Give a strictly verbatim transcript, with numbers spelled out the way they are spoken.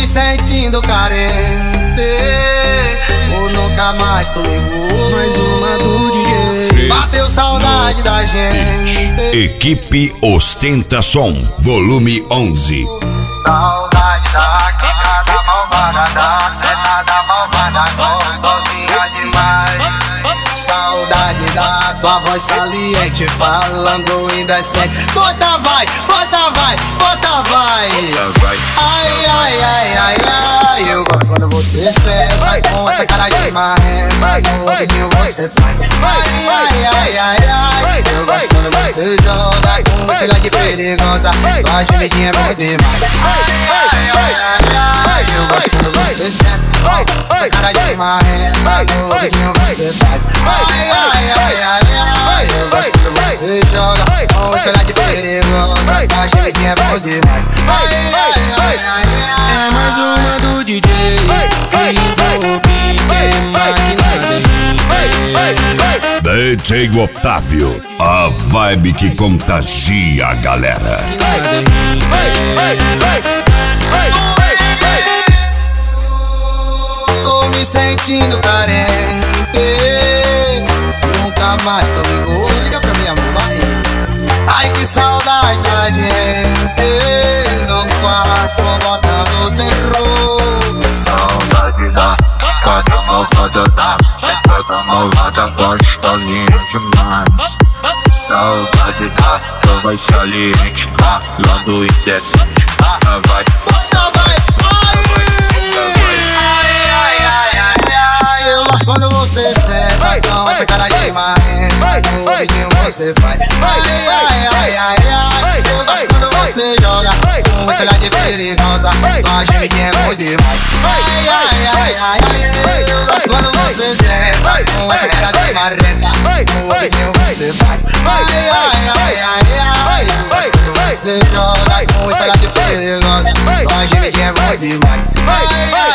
sentindo carente, ou nunca mais tu ligou. Mais uma do D J. Bateu saudade da gente. Equipe Ostenta Som, volume onze. Saudade da quicada malvada, da sentada malvada, gostosinha demais. Saudade da tua voz saliente, falando indecente. Bota vai, bota vai, bota vai. Ai, ai, ai, ai, ai. Eu gosto quando você senta com essa cara de marrenta. No ouvidinho você faz. Ai, ai, ai, ai, ai. Eu gosto quando você joga com esse olhar de perigosa. Tua gemidinha é bom demais. Ai, ai, ai, ai. Eu gosto quando você senta com essa cara de marrenta. No ouvidinho você faz. Ai, ai, ai, ai, ai. Eu gosto quando você joga com esse olhar de perigosa. Tua gemidinha é bom demais. Ai, ai, ai, ai, ai. É mais uma do D J. Snoop, máquina D J Otávio, a vibe que contagia a galera. Tô me sentindo carente, nunca mais tô ligou. Liga pra minha mãe. Ai, que saudade da gente no quarto botando terror. Saudade da cada malvada, da sentada malvada, gostosinha demais. Saudade da tua voz saliente, falando indecente. Vai, Bota vai, ai, ai, ai, ai, ai. Eu gosto quando você senta com essa cara de marrenta. No ouvidinho você faz. Ai, ai, ai, ai, ai. Eu gosto quando você joga com esse olhar de perigosa. Tua gemidinha é bom demais. Ai, ai, ai, ai, ai. Eu gosto quando você senta com essa cara de marrenta. No ouvidinho você faz. Ai, ai, ai, ai, ai. Eu gosto quando você joga com esse olhar de perigosa. Tua gemidinha é bom demais. Ai, ai.